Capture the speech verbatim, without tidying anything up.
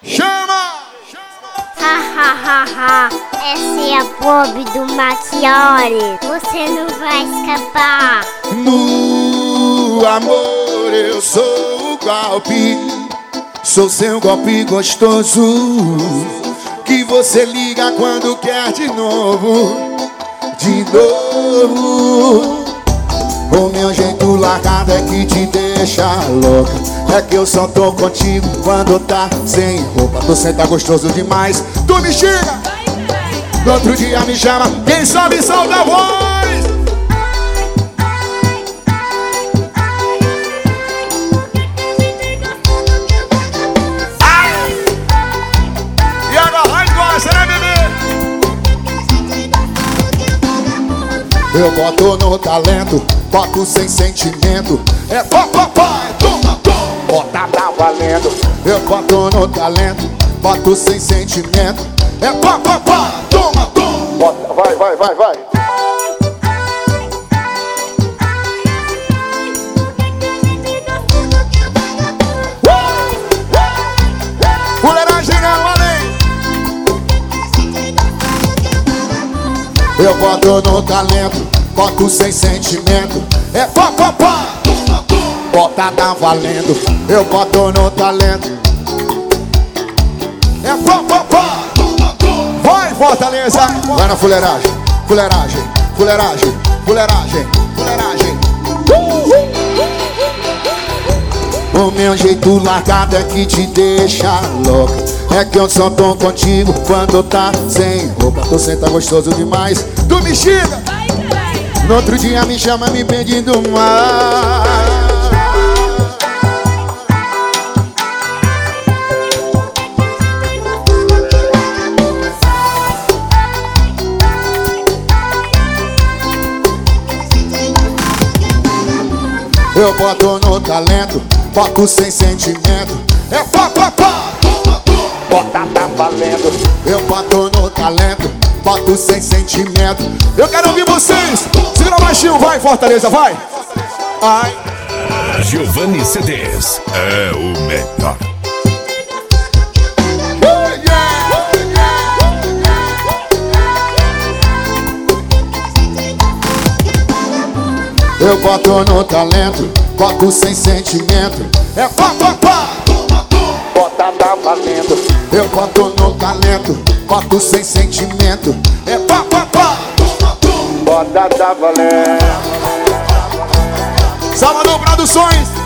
Chama! Ha ha ha ha, essa é a Bob do Machiori. Você não vai escapar. No amor eu sou o golpe, sou seu golpe gostoso, que você liga quando quer de novo, de novo. O meu jeito largado é que te deixa louca, é que eu só tô contigo quando tá sem roupa. Tu senta gostoso demais, tu me xinga, no outro dia me chama, quem sabe solta a voz. Ai! E agora vai gosta, né, bebê? Eu boto no talento, boto sem sentimento. É pá, pá, pá, toma, toma. Bota tá valendo. Eu boto no talento, boto sem sentimento. É pá, pá, pá, toma, toma. Bota, vai, vai, vai, vai. Fuleiragem não além. Eu boto no talento, boto sem sentimento. É pá, pá, pá. Bota tá valendo. Eu boto no talento. É pá, pá, pá. Vai, Fortaleza. Vai na fuleiragem, fuleiragem, fuleiragem, fuleiragem, fuleiragem. O meu jeito largado é que te deixa louca, é que eu só tô contigo quando tá sem roupa. Tu senta gostoso demais, tu me xinga, no outro dia me chama me pedindo mais. Eu boto no talento, boto sem sentimento. É pá, pá, pá. Bota tá valendo. Eu boto no talento, boto sem sentimento. Eu quero ouvir vocês. Segura baixinho, vai, Fortaleza, vai. Ai. Giovanni C Ds é o melhor. Eu boto no talento, boto sem sentimento. É pá, pá, pá. Bota tá valendo. Eu boto no talento, boto sem sentimento. É pá, pá, pá. Bota tá valendo. Salvador Produções.